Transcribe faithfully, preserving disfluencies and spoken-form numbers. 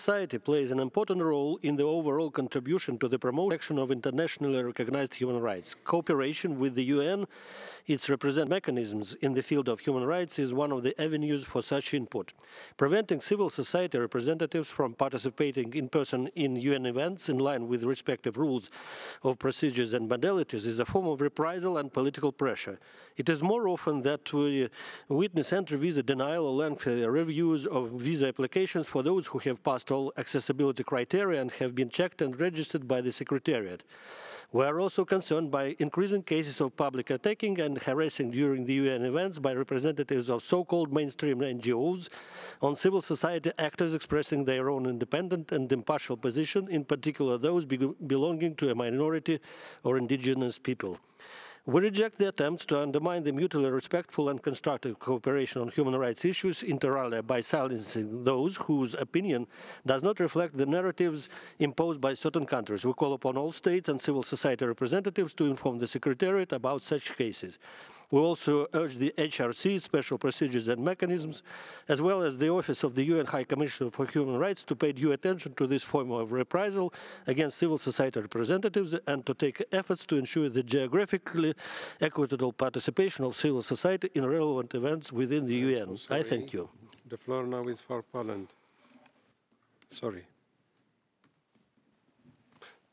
society plays an important role in the overall contribution to the promotion of internationally recognized human rights. Cooperation with the U N, its representative mechanisms in the field of human rights is one of the avenues for such input. Preventing civil society representatives from participating in person in U N events in line with respective rules of procedures and modalities is a form of reprisal and political pressure. It is more often that we witness entry visa denial or lengthy reviews of visa applications for those who have passed all accessibility criteria and have been checked and registered by the Secretariat. We are also concerned by increasing cases of public attacking and harassing during the U N events by representatives of so-called mainstream N G Os on civil society actors expressing their own independent and impartial position, in particular those be belonging to a minority or indigenous people. We reject the attempts to undermine the mutually respectful and constructive cooperation on human rights issues inter alia by silencing those whose opinion does not reflect the narratives imposed by certain countries. We call upon all states and civil society representatives to inform the Secretariat about such cases. We also urge the H R C, Special Procedures and Mechanisms, as well as the Office of the U N High Commissioner for Human Rights to pay due attention to this form of reprisal against civil society representatives and to take efforts to ensure the geographically equitable participation of civil society in relevant events within the U N. So I thank you. The floor now is for Poland. Sorry.